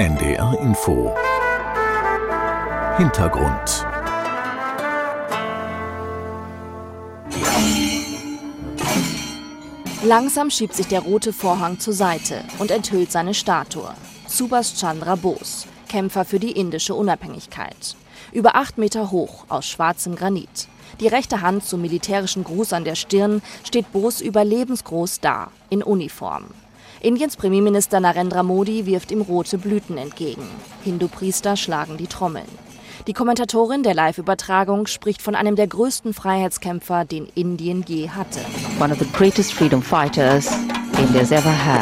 NDR Info Hintergrund. Langsam schiebt sich der rote Vorhang zur Seite und enthüllt seine Statue. Subhash Chandra Bose, Kämpfer für die indische Unabhängigkeit. Über 8 Meter hoch, aus schwarzem Granit. Die rechte Hand zum militärischen Gruß an der Stirn steht Bose überlebensgroß da, in Uniform. Indiens Premierminister Narendra Modi wirft ihm rote Blüten entgegen. Hindu-Priester schlagen die Trommeln. Die Kommentatorin der Live-Übertragung spricht von einem der größten Freiheitskämpfer, den Indien je hatte. One of the greatest freedom fighters India's ever had.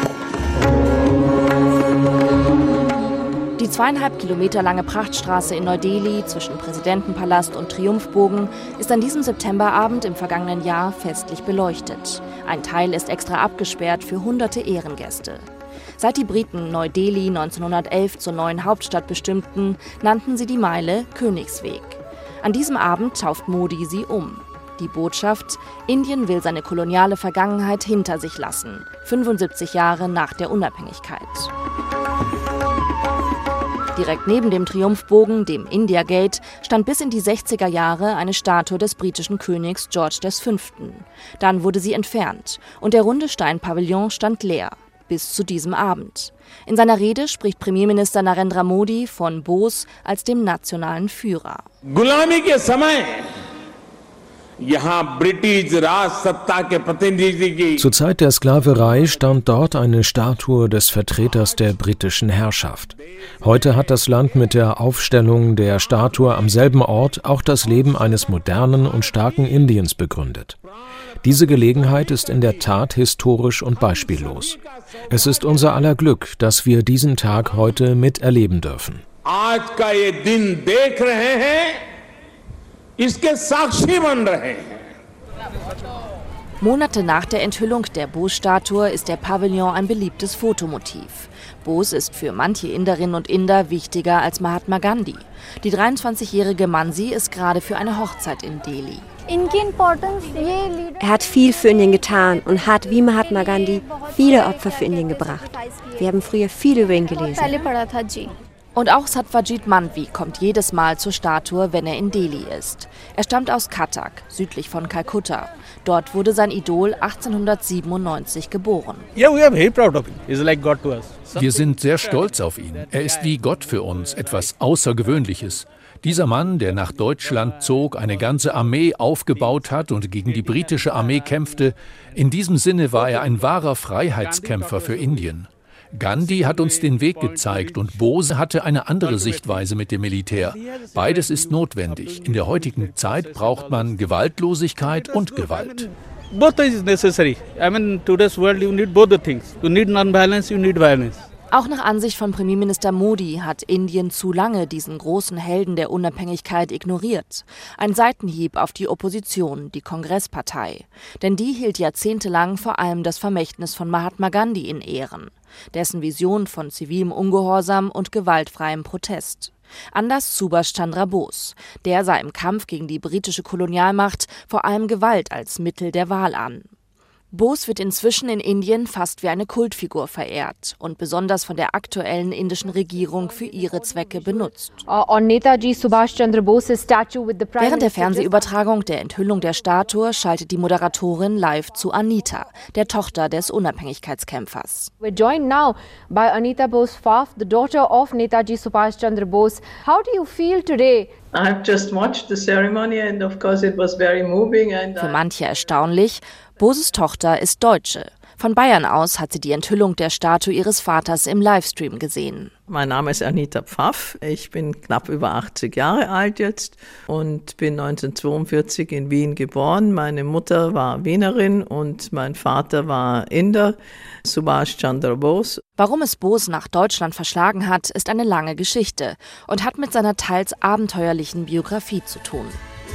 Die 2,5 Kilometer lange Prachtstraße in Neu-Delhi zwischen Präsidentenpalast und Triumphbogen ist an diesem Septemberabend im vergangenen Jahr festlich beleuchtet. Ein Teil ist extra abgesperrt für hunderte Ehrengäste. Seit die Briten Neu-Delhi 1911 zur neuen Hauptstadt bestimmten, nannten sie die Meile Königsweg. An diesem Abend tauft Modi sie um. Die Botschaft: Indien will seine koloniale Vergangenheit hinter sich lassen, 75 Jahre nach der Unabhängigkeit. Direkt neben dem Triumphbogen, dem India Gate, stand bis in die 60er Jahre eine Statue des britischen Königs George V. Dann wurde sie entfernt und der runde Steinpavillon stand leer. Bis zu diesem Abend. In seiner Rede spricht Premierminister Narendra Modi von Bose als dem nationalen Führer. Zur Zeit der Sklaverei stand dort eine Statue des Vertreters der britischen Herrschaft. Heute hat das Land mit der Aufstellung der Statue am selben Ort auch das Leben eines modernen und starken Indiens begründet. Diese Gelegenheit ist in der Tat historisch und beispiellos. Es ist unser aller Glück, dass wir diesen Tag heute miterleben dürfen. Monate nach der Enthüllung der Bose-Statue ist der Pavillon ein beliebtes Fotomotiv. Bose ist für manche Inderinnen und Inder wichtiger als Mahatma Gandhi. Die 23-jährige Mansi ist gerade für eine Hochzeit in Delhi. Er hat viel für Indien getan und hat, wie Mahatma Gandhi, viele Opfer für Indien gebracht. Wir haben früher viel über ihn gelesen. Und auch Satyajit Mandvi kommt jedes Mal zur Statue, wenn er in Delhi ist. Er stammt aus Cuttack, südlich von Kalkutta. Dort wurde sein Idol 1897 geboren. Wir sind sehr stolz auf ihn. Er ist wie Gott für uns, etwas Außergewöhnliches. Dieser Mann, der nach Deutschland zog, eine ganze Armee aufgebaut hat und gegen die britische Armee kämpfte, in diesem Sinne war er ein wahrer Freiheitskämpfer für Indien. Gandhi hat uns den Weg gezeigt und Bose hatte eine andere Sichtweise mit dem Militär. Beides ist notwendig. In der heutigen Zeit braucht man Gewaltlosigkeit und Gewalt. Both is necessary. In today's world you need both the things. You need non-violence, you need violence. Auch nach Ansicht von Premierminister Modi hat Indien zu lange diesen großen Helden der Unabhängigkeit ignoriert. Ein Seitenhieb auf die Opposition, die Kongresspartei. Denn die hielt jahrzehntelang vor allem das Vermächtnis von Mahatma Gandhi in Ehren. Dessen Vision von zivilem Ungehorsam und gewaltfreiem Protest. Anders Subhash Chandra Bose. Der sah im Kampf gegen die britische Kolonialmacht vor allem Gewalt als Mittel der Wahl an. Bose wird inzwischen in Indien fast wie eine Kultfigur verehrt und besonders von der aktuellen indischen Regierung für ihre Zwecke benutzt. Während der Fernsehübertragung der Enthüllung der Statue schaltet die Moderatorin live zu Anita, der Tochter des Unabhängigkeitskämpfers. We're joined now by Anita Bose Pfaff, the daughter of Netaji Subhash Chandra Bose. How do you feel today? I've just watched the ceremony and of course it was very moving. Für manche erstaunlich, Boses Tochter ist Deutsche. Von Bayern aus hat sie die Enthüllung der Statue ihres Vaters im Livestream gesehen. Mein Name ist Anita Pfaff. Ich bin knapp über 80 Jahre alt jetzt und bin 1942 in Wien geboren. Meine Mutter war Wienerin und mein Vater war Inder, Subhash Chandra Bose. Warum es Bose nach Deutschland verschlagen hat, ist eine lange Geschichte und hat mit seiner teils abenteuerlichen Biografie zu tun.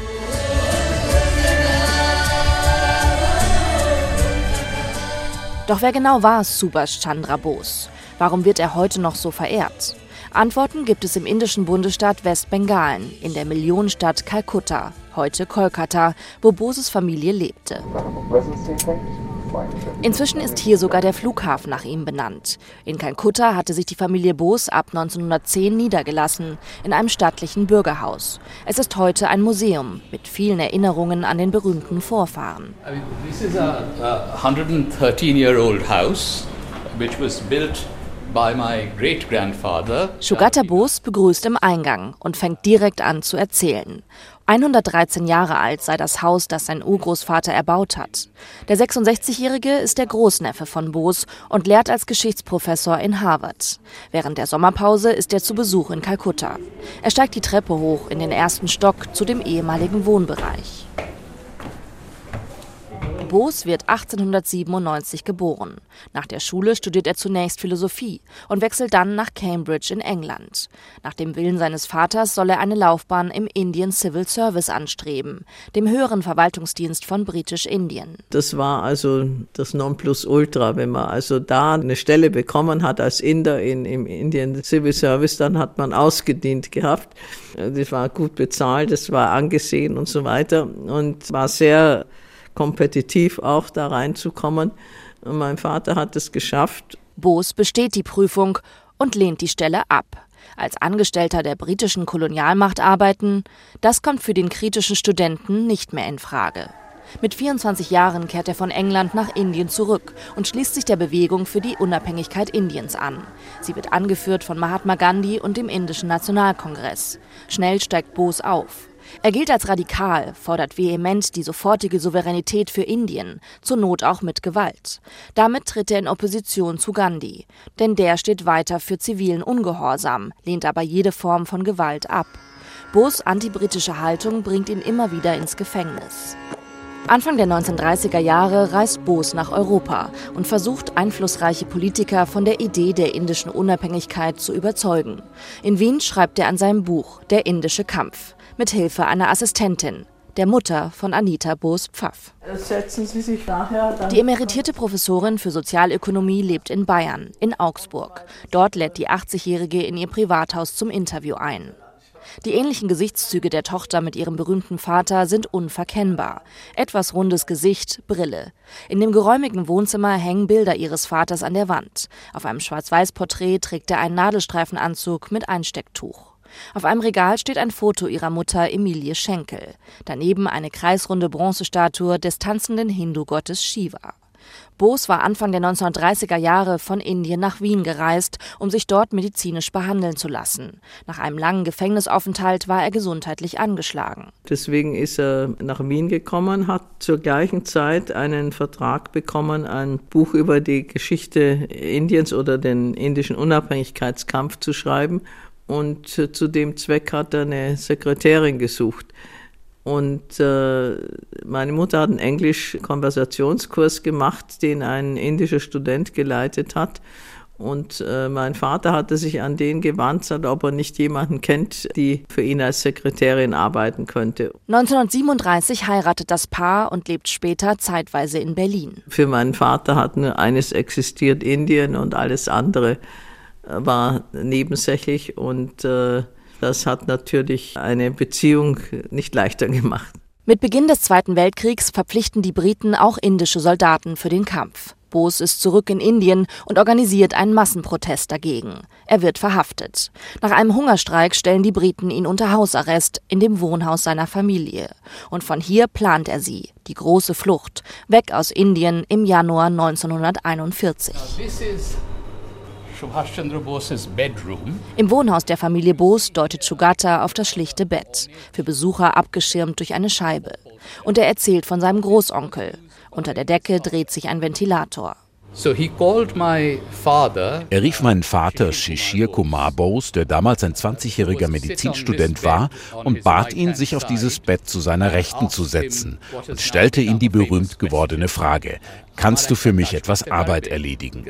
Doch wer genau war Subhash Chandra Bose? Warum wird er heute noch so verehrt? Antworten gibt es im indischen Bundesstaat Westbengalen, in der Millionenstadt Kalkutta, heute Kolkata, wo Boses Familie lebte. Inzwischen ist hier sogar der Flughafen nach ihm benannt. In Kalkutta hatte sich die Familie Bose ab 1910 niedergelassen, in einem stattlichen Bürgerhaus. Es ist heute ein Museum mit vielen Erinnerungen an den berühmten Vorfahren. This is a 113-year-old house, which was built by my great-grandfather. Sugata Bose begrüßt im Eingang und fängt direkt an zu erzählen. 113 Jahre alt sei das Haus, das sein Urgroßvater erbaut hat. Der 66-Jährige ist der Großneffe von Bose und lehrt als Geschichtsprofessor in Harvard. Während der Sommerpause ist er zu Besuch in Kalkutta. Er steigt die Treppe hoch in den ersten Stock zu dem ehemaligen Wohnbereich. Bose wird 1897 geboren. Nach der Schule studiert er zunächst Philosophie und wechselt dann nach Cambridge in England. Nach dem Willen seines Vaters soll er eine Laufbahn im Indian Civil Service anstreben, dem höheren Verwaltungsdienst von Britisch-Indien. Das war also das Nonplusultra. Wenn man also da eine Stelle bekommen hat als Inder im Indian Civil Service, dann hat man ausgedient gehabt. Das war gut bezahlt, das war angesehen und so weiter und war sehr kompetitiv auch da reinzukommen. Und mein Vater hat es geschafft. Bose besteht die Prüfung und lehnt die Stelle ab. Als Angestellter der britischen Kolonialmacht arbeiten, das kommt für den kritischen Studenten nicht mehr in Frage. Mit 24 Jahren kehrt er von England nach Indien zurück und schließt sich der Bewegung für die Unabhängigkeit Indiens an. Sie wird angeführt von Mahatma Gandhi und dem Indischen Nationalkongress. Schnell steigt Bose auf. Er gilt als radikal, fordert vehement die sofortige Souveränität für Indien, zur Not auch mit Gewalt. Damit tritt er in Opposition zu Gandhi, denn der steht weiter für zivilen Ungehorsam, lehnt aber jede Form von Gewalt ab. Bose' antibritische Haltung bringt ihn immer wieder ins Gefängnis. Anfang der 1930er Jahre reist Bose nach Europa und versucht, einflussreiche Politiker von der Idee der indischen Unabhängigkeit zu überzeugen. In Wien schreibt er an seinem Buch »Der indische Kampf« mit Hilfe einer Assistentin, der Mutter von Anita Bose-Pfaff. Setzen Sie sich nachher dann. Die emeritierte Professorin für Sozialökonomie lebt in Bayern, in Augsburg. Dort lädt die 80-Jährige in ihr Privathaus zum Interview ein. Die ähnlichen Gesichtszüge der Tochter mit ihrem berühmten Vater sind unverkennbar. Etwas rundes Gesicht, Brille. In dem geräumigen Wohnzimmer hängen Bilder ihres Vaters an der Wand. Auf einem Schwarz-Weiß-Porträt trägt er einen Nadelstreifenanzug mit Einstecktuch. Auf einem Regal steht ein Foto ihrer Mutter Emilie Schenkel. Daneben eine kreisrunde Bronzestatue des tanzenden Hindu-Gottes Shiva. Bose war Anfang der 1930er Jahre von Indien nach Wien gereist, um sich dort medizinisch behandeln zu lassen. Nach einem langen Gefängnisaufenthalt war er gesundheitlich angeschlagen. Deswegen ist er nach Wien gekommen, hat zur gleichen Zeit einen Vertrag bekommen, ein Buch über die Geschichte Indiens oder den indischen Unabhängigkeitskampf zu schreiben. Und zu dem Zweck hat er eine Sekretärin gesucht. Und meine Mutter hat einen Englisch-Konversationskurs gemacht, den ein indischer Student geleitet hat. Und mein Vater hatte sich an den gewandt, ob er nicht jemanden kennt, die für ihn als Sekretärin arbeiten könnte. 1937 heiratet das Paar und lebt später zeitweise in Berlin. Für meinen Vater hat nur eines existiert, Indien, und alles andere war nebensächlich, und das hat natürlich eine Beziehung nicht leichter gemacht. Mit Beginn des Zweiten Weltkriegs verpflichten die Briten auch indische Soldaten für den Kampf. Bose ist zurück in Indien und organisiert einen Massenprotest dagegen. Er wird verhaftet. Nach einem Hungerstreik stellen die Briten ihn unter Hausarrest in dem Wohnhaus seiner Familie. Und von hier plant er sie, die große Flucht, weg aus Indien im Januar 1941. Subhash Chandra Bose's bedroom. Im Wohnhaus der Familie Bose deutet Sugata auf das schlichte Bett, für Besucher abgeschirmt durch eine Scheibe. Und er erzählt von seinem Großonkel. Unter der Decke dreht sich ein Ventilator. Er rief meinen Vater Shishir Kumar Bose, der damals ein 20-jähriger Medizinstudent war, und bat ihn, sich auf dieses Bett zu seiner Rechten zu setzen, und stellte ihm die berühmt gewordene Frage: Kannst du für mich etwas Arbeit erledigen?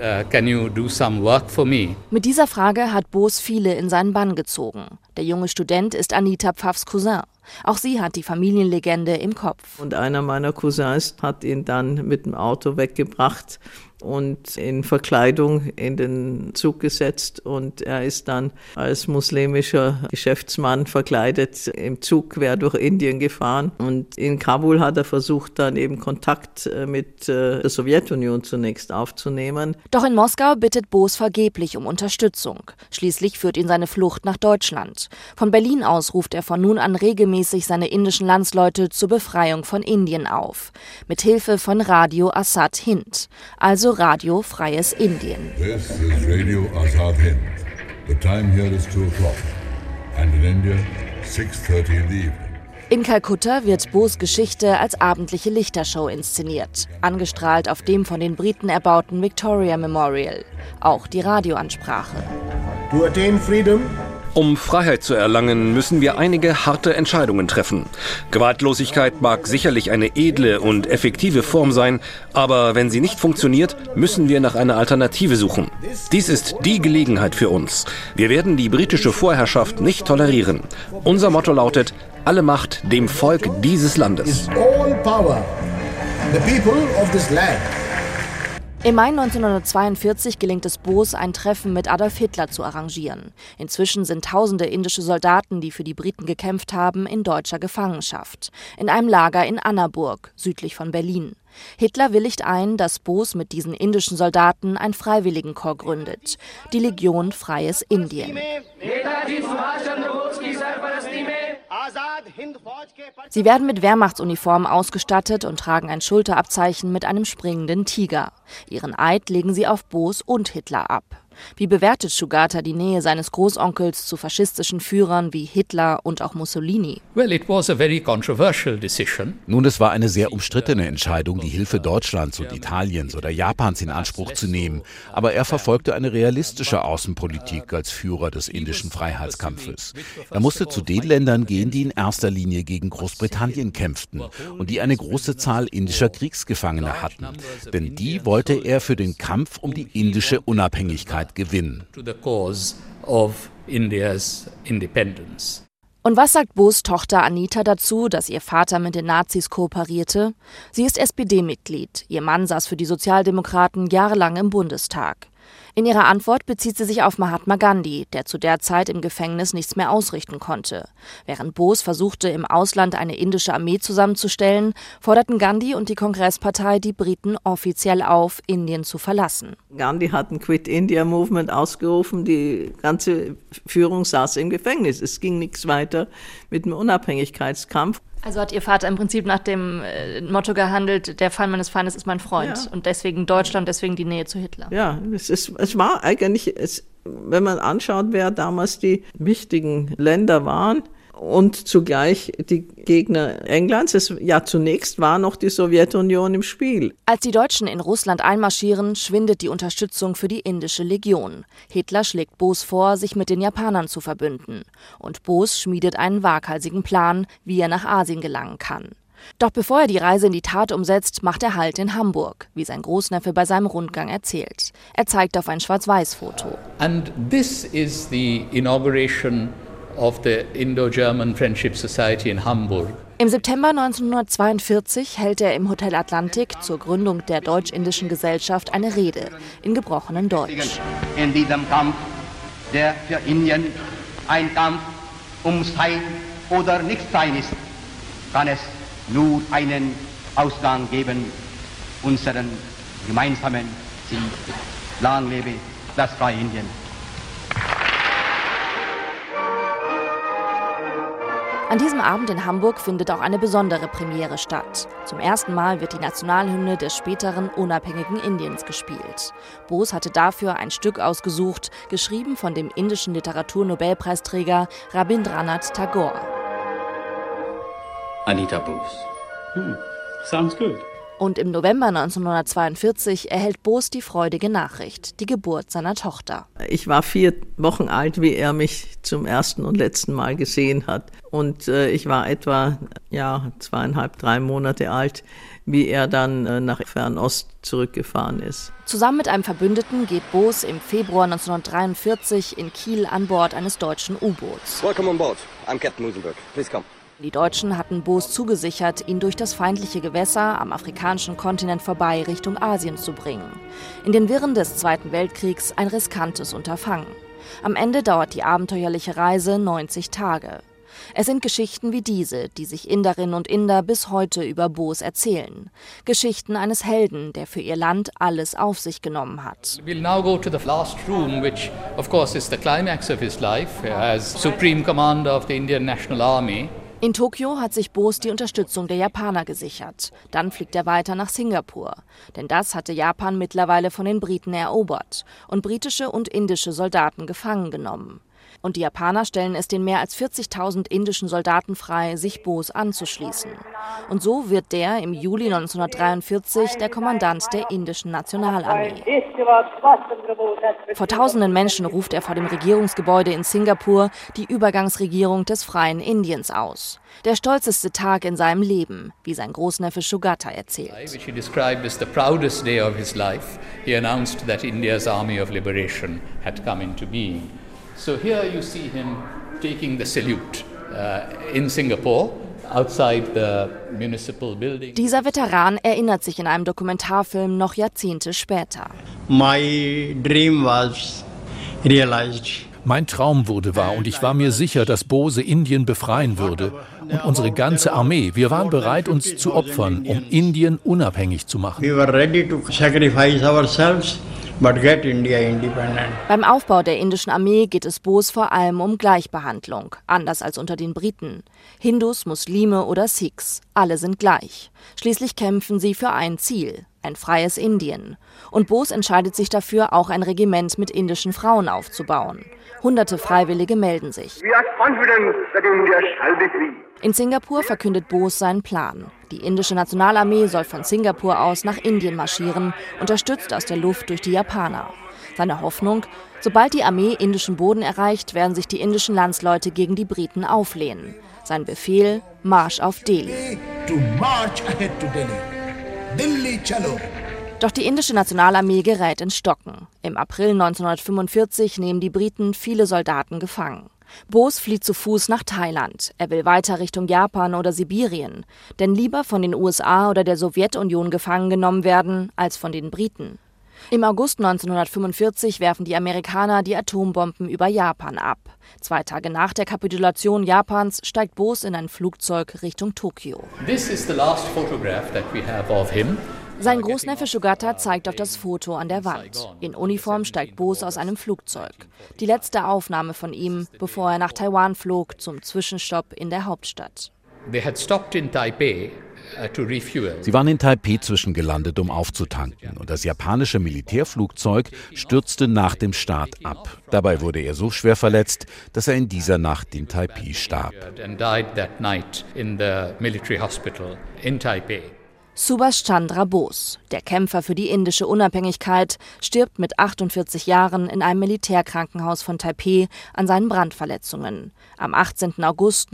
Mit dieser Frage hat Bose viele in seinen Bann gezogen. Der junge Student ist Anita Pfaffs Cousin. Auch sie hat die Familienlegende im Kopf. Und einer meiner Cousins hat ihn dann mit dem Auto weggebracht und in Verkleidung in den Zug gesetzt. Und er ist dann als muslimischer Geschäftsmann verkleidet im Zug quer durch Indien gefahren. Und in Kabul hat er versucht, dann eben Kontakt mit der Sowjetunion zunächst aufzunehmen. Doch in Moskau bittet Bose vergeblich um Unterstützung. Schließlich führt ihn seine Flucht nach Deutschland. Von Berlin aus ruft er von nun an regelmäßig seine indischen Landsleute zur Befreiung von Indien auf. Mit Hilfe von Radio Azad Hind, also Radio Freies Indien. This is Radio Azad Hind. The time here is 2 o'clock. And in India, 6:30 in the evening. In Kalkutta wird Bose' Geschichte als abendliche Lichtershow inszeniert, angestrahlt auf dem von den Briten erbauten Victoria Memorial. Auch die Radioansprache. To attain freedom. Um Freiheit zu erlangen, müssen wir einige harte Entscheidungen treffen. Gewaltlosigkeit mag sicherlich eine edle und effektive Form sein, aber wenn sie nicht funktioniert, müssen wir nach einer Alternative suchen. Dies ist die Gelegenheit für uns. Wir werden die britische Vorherrschaft nicht tolerieren. Unser Motto lautet: alle Macht dem Volk dieses Landes. Im Mai 1942 gelingt es Bose, ein Treffen mit Adolf Hitler zu arrangieren. Inzwischen sind tausende indische Soldaten, die für die Briten gekämpft haben, in deutscher Gefangenschaft. In einem Lager in Annaburg, südlich von Berlin. Hitler willigt ein, dass Bose mit diesen indischen Soldaten ein Freiwilligenkorps gründet, die Legion Freies Indien. Sie werden mit Wehrmachtsuniformen ausgestattet und tragen ein Schulterabzeichen mit einem springenden Tiger. Ihren Eid legen sie auf Bose und Hitler ab. Wie bewertet Sugata die Nähe seines Großonkels zu faschistischen Führern wie Hitler und auch Mussolini? Well, it was a very controversial decision. Nun, es war eine sehr umstrittene Entscheidung, die Hilfe Deutschlands und Italiens oder Japans in Anspruch zu nehmen. Aber er verfolgte eine realistische Außenpolitik als Führer des indischen Freiheitskampfes. Er musste zu den Ländern gehen, die in erster Linie gegen Großbritannien kämpften und die eine große Zahl indischer Kriegsgefangene hatten. Denn die wollte er für den Kampf um die indische Unabhängigkeit gewinnen. Und was sagt Bose' Tochter Anita dazu, dass ihr Vater mit den Nazis kooperierte? Sie ist SPD-Mitglied. Ihr Mann saß für die Sozialdemokraten jahrelang im Bundestag. In ihrer Antwort bezieht sie sich auf Mahatma Gandhi, der zu der Zeit im Gefängnis nichts mehr ausrichten konnte. Während Bose versuchte, im Ausland eine indische Armee zusammenzustellen, forderten Gandhi und die Kongresspartei die Briten offiziell auf, Indien zu verlassen. Gandhi hat ein Quit-India-Movement ausgerufen, die ganze Führung saß im Gefängnis. Es ging nichts weiter mit dem Unabhängigkeitskampf. Also hat Ihr Vater im Prinzip nach dem Motto gehandelt, der Feind meines Feindes ist mein Freund. Ja. Und deswegen Deutschland, deswegen die Nähe zu Hitler. Ja, es war eigentlich, wenn man anschaut, wer damals die wichtigen Länder waren und zugleich die Gegner Englands, zunächst war noch die Sowjetunion im Spiel. Als die Deutschen in Russland einmarschieren, schwindet die Unterstützung für die indische Legion. Hitler schlägt Bose vor, sich mit den Japanern zu verbünden. Und Bose schmiedet einen waghalsigen Plan, wie er nach Asien gelangen kann. Doch bevor er die Reise in die Tat umsetzt, macht er Halt in Hamburg, wie sein Großneffe bei seinem Rundgang erzählt. Er zeigt auf ein Schwarz-Weiß-Foto. And this is the inauguration of the Indo-German Friendship Society in Hamburg. Im September 1942 hält er im Hotel Atlantik zur Gründung der Deutsch-Indischen Gesellschaft eine Rede in gebrochenem Deutsch. In diesem Kampf, der für Indien ein Kampf ums Sein oder Nichtsein ist, kann es nur einen Ausgang geben, unseren gemeinsamen Ziel. Lang lebe das freie Indien. An diesem Abend in Hamburg findet auch eine besondere Premiere statt. Zum ersten Mal wird die Nationalhymne des späteren unabhängigen Indiens gespielt. Bose hatte dafür ein Stück ausgesucht, geschrieben von dem indischen Literaturnobelpreisträger Rabindranath Tagore. Anita Bose. Sounds good. Und im November 1942 erhält Bose die freudige Nachricht, die Geburt seiner Tochter. Ich war 4 Wochen alt, wie er mich zum ersten und letzten Mal gesehen hat. Und ich war etwa 2,5, 3 Monate alt, wie er dann nach Fernost zurückgefahren ist. Zusammen mit einem Verbündeten geht Bose im Februar 1943 in Kiel an Bord eines deutschen U-Boots. Welcome on board. I'm Captain Musenberg. Please come. Die Deutschen hatten Bose zugesichert, ihn durch das feindliche Gewässer am afrikanischen Kontinent vorbei Richtung Asien zu bringen. In den Wirren des Zweiten Weltkriegs ein riskantes Unterfangen. Am Ende dauert die abenteuerliche Reise 90 Tage. Es sind Geschichten wie diese, die sich Inderinnen und Inder bis heute über Bose erzählen. Geschichten eines Helden, der für ihr Land alles auf sich genommen hat. We'll now go to the last room, which of course is the climax of his life as Supreme Commander of the Indian National Army. In Tokio hat sich Bose die Unterstützung der Japaner gesichert. Dann fliegt er weiter nach Singapur. Denn das hatte Japan mittlerweile von den Briten erobert und britische und indische Soldaten gefangen genommen. Und die Japaner stellen es den mehr als 40.000 indischen Soldaten frei, sich Bose anzuschließen. Und so wird der im Juli 1943 der Kommandant der indischen Nationalarmee. Vor tausenden Menschen ruft er vor dem Regierungsgebäude in Singapur die Übergangsregierung des freien Indiens aus. Der stolzeste Tag in seinem Leben, wie sein Großneffe Shugatta erzählt. Which he described as the proudest day of his life. He announced that India's Army of Liberation had come into being. So here you see him taking the salute in Singapore, outside the municipal building. Dieser Veteran erinnert sich in einem Dokumentarfilm noch Jahrzehnte später. My dream was realized. Mein Traum wurde wahr und ich war mir sicher, dass Bose Indien befreien würde. Und unsere ganze Armee, wir waren bereit, uns zu opfern, um Indien unabhängig zu machen. We were ready to sacrifice ourselves. But get India independent. Beim Aufbau der indischen Armee geht es Bose vor allem um Gleichbehandlung, anders als unter den Briten. Hindus, Muslime oder Sikhs, alle sind gleich. Schließlich kämpfen sie für ein Ziel, ein freies Indien. Und Bose entscheidet sich dafür, auch ein Regiment mit indischen Frauen aufzubauen. Hunderte Freiwillige melden sich. In Singapur verkündet Bose seinen Plan. Die indische Nationalarmee soll von Singapur aus nach Indien marschieren, unterstützt aus der Luft durch die Japaner. Seine Hoffnung, sobald die Armee indischen Boden erreicht, werden sich die indischen Landsleute gegen die Briten auflehnen. Sein Befehl: Marsch auf Delhi. Doch die indische Nationalarmee gerät ins Stocken. Im April 1945 nehmen die Briten viele Soldaten gefangen. Bose flieht zu Fuß nach Thailand. Er will weiter Richtung Japan oder Sibirien. Denn lieber von den USA oder der Sowjetunion gefangen genommen werden, als von den Briten. Im August 1945 werfen die Amerikaner die Atombomben über Japan ab. 2 Tage nach der Kapitulation Japans steigt Bose in ein Flugzeug Richtung Tokio. This is the last photograph that we have of him. Sein Großneffe Shugatta zeigt auf das Foto an der Wand. In Uniform steigt Bose aus einem Flugzeug. Die letzte Aufnahme von ihm, bevor er nach Taiwan flog, zum Zwischenstopp in der Hauptstadt. They had stopped in Taipei to refuel. Sie waren in Taipei zwischengelandet, um aufzutanken. Und das japanische Militärflugzeug stürzte nach dem Start ab. Dabei wurde er so schwer verletzt, dass er in dieser Nacht in Taipei starb. And died that night in the military hospital in Taipei. Subhash Chandra Bose, der Kämpfer für die indische Unabhängigkeit, stirbt mit 48 Jahren in einem Militärkrankenhaus von Taipei an seinen Brandverletzungen am 18. August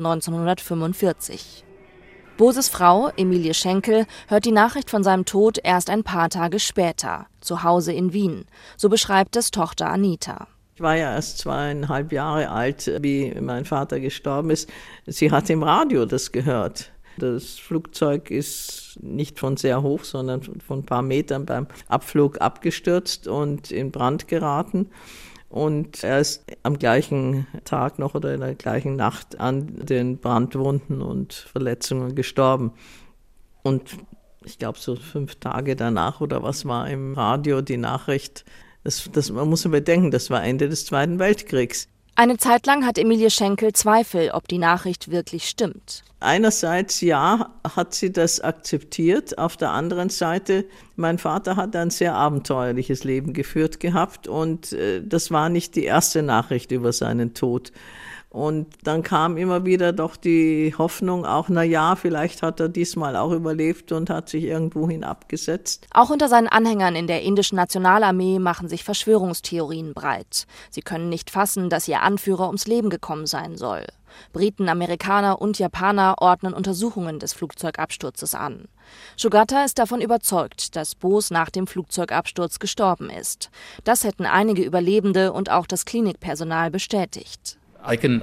1945. Boses Frau, Emilie Schenkel, hört die Nachricht von seinem Tod erst ein paar Tage später, zu Hause in Wien. So beschreibt es Tochter Anita. Ich war ja erst 2,5 Jahre alt, wie mein Vater gestorben ist. Sie hat im Radio das gehört. Das Flugzeug ist nicht von sehr hoch, sondern von ein paar Metern beim Abflug abgestürzt und in Brand geraten. Und er ist am gleichen Tag noch oder in der gleichen Nacht an den Brandwunden und Verletzungen gestorben. Und ich glaube, so 5 Tage danach oder was war im Radio die Nachricht. Man muss überdenken, das war Ende des Zweiten Weltkriegs. Eine Zeit lang hat Emilie Schenkel Zweifel, ob die Nachricht wirklich stimmt. Einerseits ja, hat sie das akzeptiert. Auf der anderen Seite, mein Vater hat ein sehr abenteuerliches Leben geführt gehabt und das war nicht die erste Nachricht über seinen Tod. Und dann kam immer wieder doch die Hoffnung, auch na ja, vielleicht hat er diesmal auch überlebt und hat sich irgendwohin abgesetzt. Auch unter seinen Anhängern in der indischen Nationalarmee machen sich Verschwörungstheorien breit. Sie können nicht fassen, dass ihr Anführer ums Leben gekommen sein soll. Briten, Amerikaner und Japaner ordnen Untersuchungen des Flugzeugabsturzes an. Shugatta ist davon überzeugt, dass Bose nach dem Flugzeugabsturz gestorben ist. Das hätten einige Überlebende und auch das Klinikpersonal bestätigt. Ich kann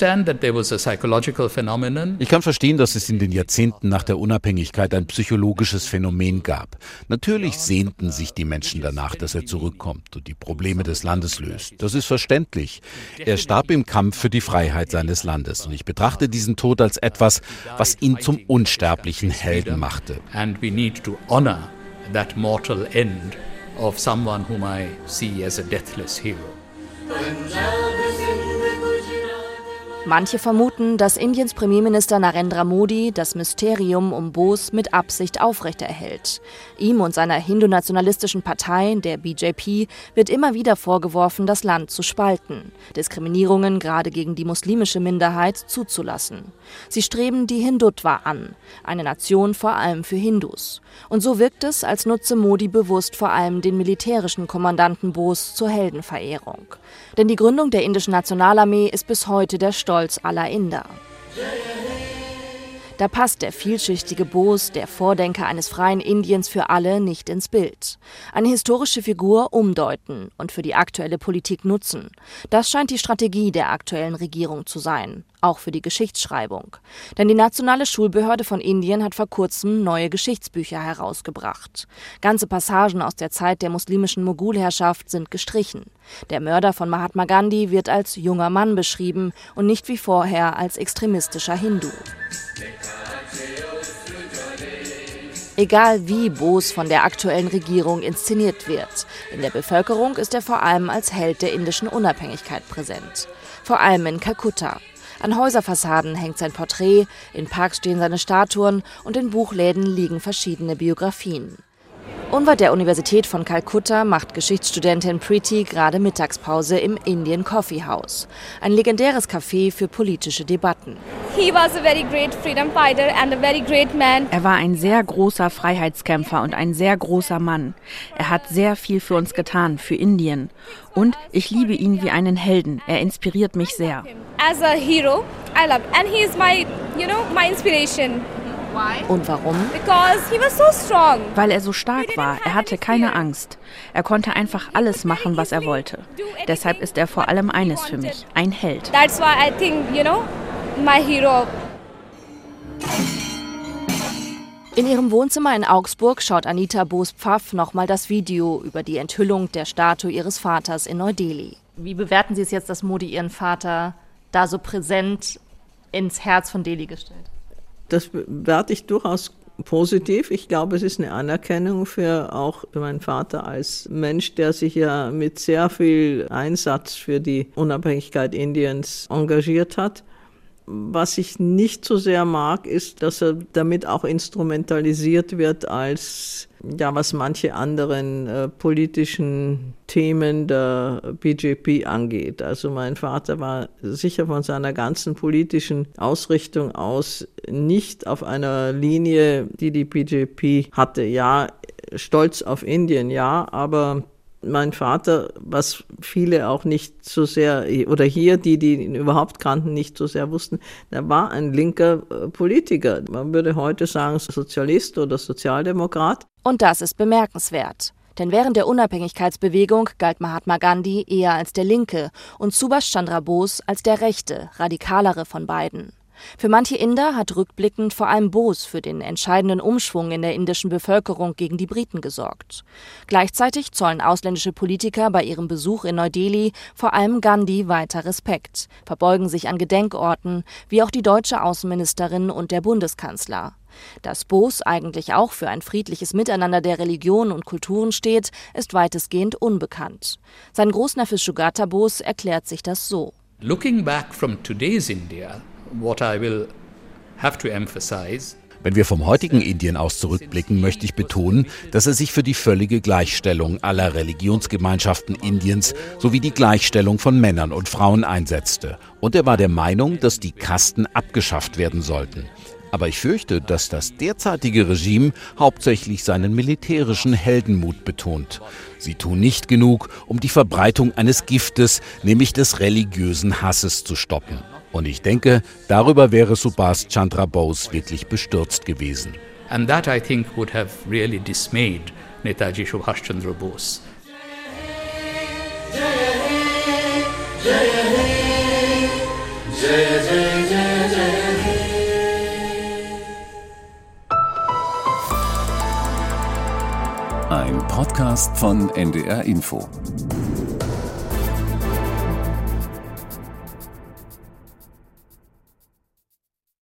verstehen, dass es in den Jahrzehnten nach der Unabhängigkeit ein psychologisches Phänomen gab. Natürlich sehnten sich die Menschen danach, dass er zurückkommt und die Probleme des Landes löst. Das ist verständlich. Er starb im Kampf für die Freiheit seines Landes und ich betrachte diesen Tod als etwas, was ihn zum unsterblichen Helden machte. And we need to honor that mortal end of someone whom I see as a deathless hero. Manche vermuten, dass Indiens Premierminister Narendra Modi das Mysterium um Bose mit Absicht aufrechterhält. Ihm und seiner hindu-nationalistischen Partei, der BJP, wird immer wieder vorgeworfen, das Land zu spalten, Diskriminierungen gerade gegen die muslimische Minderheit zuzulassen. Sie streben die Hindutva an, eine Nation vor allem für Hindus. Und so wirkt es, als nutze Modi bewusst vor allem den militärischen Kommandanten Bose zur Heldenverehrung. Denn die Gründung der indischen Nationalarmee ist bis heute der Stolz aller Inder. Da passt der vielschichtige Bose, der Vordenker eines freien Indiens für alle, nicht ins Bild. Eine historische Figur umdeuten und für die aktuelle Politik nutzen. Das scheint die Strategie der aktuellen Regierung zu sein, auch für die Geschichtsschreibung. Denn die nationale Schulbehörde von Indien hat vor kurzem neue Geschichtsbücher herausgebracht. Ganze Passagen aus der Zeit der muslimischen Mogulherrschaft sind gestrichen. Der Mörder von Mahatma Gandhi wird als junger Mann beschrieben und nicht wie vorher als extremistischer Hindu. Egal wie Bose von der aktuellen Regierung inszeniert wird, in der Bevölkerung ist er vor allem als Held der indischen Unabhängigkeit präsent. Vor allem in Kalkutta. An Häuserfassaden hängt sein Porträt, in Parks stehen seine Statuen und in Buchläden liegen verschiedene Biografien. Unweit der Universität von Kalkutta macht Geschichtsstudentin Preeti gerade Mittagspause im Indian Coffee House, ein legendäres Café für politische Debatten. Er war ein sehr großer Freiheitskämpfer und ein sehr großer Mann. Er hat sehr viel für uns getan, für Indien. Und ich liebe ihn wie einen Helden. Er inspiriert mich sehr. As a hero, I love, and he is my inspiration. Und warum? Because he was so strong. Weil er so stark war. Er hatte keine Angst. Er konnte einfach alles machen, was er wollte. Deshalb ist er vor allem eines für mich, ein Held. That's why I think, my hero. In ihrem Wohnzimmer in Augsburg schaut Anita Bose-Pfaff nochmal das Video über die Enthüllung der Statue ihres Vaters in Neu-Delhi. Wie bewerten Sie es jetzt, dass Modi Ihren Vater da so präsent ins Herz von Delhi gestellt hat? Das bewerte ich durchaus positiv. Ich glaube, es ist eine Anerkennung für meinen Vater als Mensch, der sich ja mit sehr viel Einsatz für die Unabhängigkeit Indiens engagiert hat. Was ich nicht so sehr mag, ist, dass er damit auch instrumentalisiert wird als was manche anderen politischen Themen der BJP angeht. Also mein Vater war sicher von seiner ganzen politischen Ausrichtung aus nicht auf einer Linie, die die BJP hatte. Ja, stolz auf Indien, ja, aber mein Vater, was viele auch nicht so sehr, oder hier, die ihn überhaupt kannten, nicht so sehr wussten, der war ein linker Politiker. Man würde heute sagen Sozialist oder Sozialdemokrat. Und das ist bemerkenswert. Denn während der Unabhängigkeitsbewegung galt Mahatma Gandhi eher als der Linke und Subhash Chandra Bose als der rechte, radikalere von beiden. Für manche Inder hat rückblickend vor allem Bose für den entscheidenden Umschwung in der indischen Bevölkerung gegen die Briten gesorgt. Gleichzeitig zollen ausländische Politiker bei ihrem Besuch in Neu-Delhi vor allem Gandhi weiter Respekt, verbeugen sich an Gedenkorten, wie auch die deutsche Außenministerin und der Bundeskanzler. Dass Bose eigentlich auch für ein friedliches Miteinander der Religionen und Kulturen steht, ist weitestgehend unbekannt. Sein Großneffe Sugata Bose erklärt sich das so. Looking back from today's India, what I will have to emphasize. Wenn wir vom heutigen Indien aus zurückblicken, möchte ich betonen, dass er sich für die völlige Gleichstellung aller Religionsgemeinschaften Indiens sowie die Gleichstellung von Männern und Frauen einsetzte. Und er war der Meinung, dass die Kasten abgeschafft werden sollten. Aber ich fürchte, dass das derzeitige Regime hauptsächlich seinen militärischen Heldenmut betont. Sie tun nicht genug, um die Verbreitung eines Giftes, nämlich des religiösen Hasses, zu stoppen. Und ich denke, darüber wäre Subhash Chandra Bose wirklich bestürzt gewesen. And that, I think, would have really dismayed Netaji Subhash Chandra Bose. Ein Podcast von NDR Info.